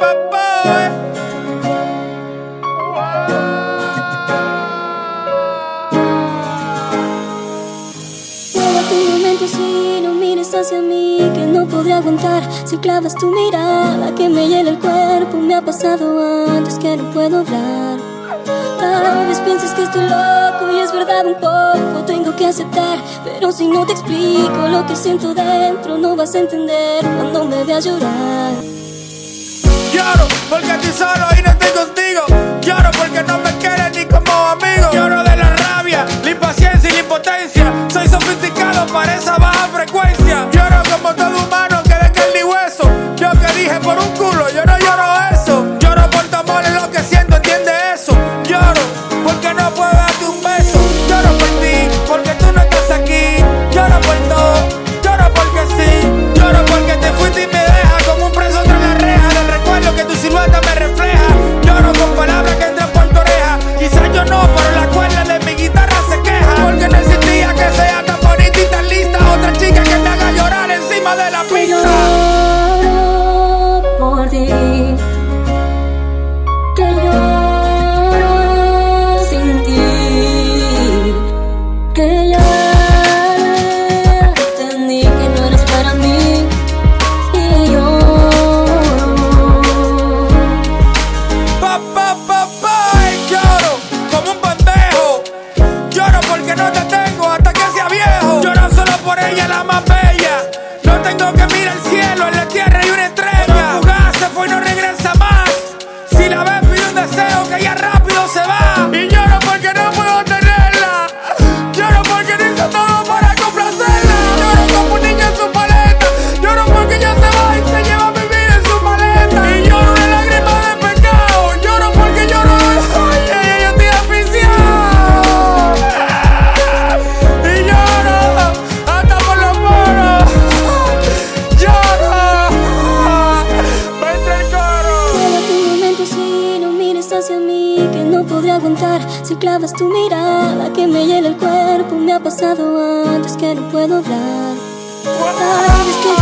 Tu momento si no mires hacia mí, que no podré aguantar. Si clavas tu mirada que me hiela el cuerpo, me ha pasado antes que no puedo hablar. Tal vez pienses que estoy loco y es verdad un poco, tengo que aceptar. Pero si no te explico lo que siento dentro, no vas a entender cuando me veas llorar. Lloro porque estoy solo y no estoy contigo. Lloro porque no me quieres ni como amigo. Lloro de la rabia, la impaciencia y la impotencia. Soy sofisticado para esa baja frecuencia. Lloro como todo humano que de carne y hueso. Yo que dije por un culo, yo no lloro eso. Lloro por tu amor, es lo que siento, entiende eso. Lloro porque no puedo darte un beso. Lloro por ti, porque tú no estás aquí. Lloro por todo, lloro porque sí. Lloro porque te fuiste y me dejas como un preso tras la reja. Del recuerdo que tu silueta me refleja. Lloro con palabras que entran por tu oreja. Quizás yo no, pero la cuerda de mi guitarra se queja. Porque no existía que sea tan bonita y tan lista. Otra chica que me haga llorar encima de la pista. Lloro por ti, que lloro sin ti, que ya entendí que no eres para mí. Y lloro Lloro como un pendejo. Lloro porque no te tengo hasta que sea viejo. Lloro solo por ella, la más bella. No tengo que mirar el cielo, en la tierra y una estrella. Fugaz se fue y no regresa más. Si la ves pide un deseo que ella rápido se va. Y lloro porque no puedo tenerla. Lloro porque no hice todo para complacerla. Lloro como un niño en su paleta. Lloro porque ella se va y se lleva mi vida en su maleta. Y lloro una lágrima de pecado. Lloro porque lloro. Oye, yo estoy asfixiado. Y lloro hasta por los poros. Lloro. Vente el coro. Llega tu momento si no mires hacia mí, que no podré aguantar. Si clavas tu mirada que me hiela el cuerpo, me ha pasado antes que no puedo hablar. Tal vez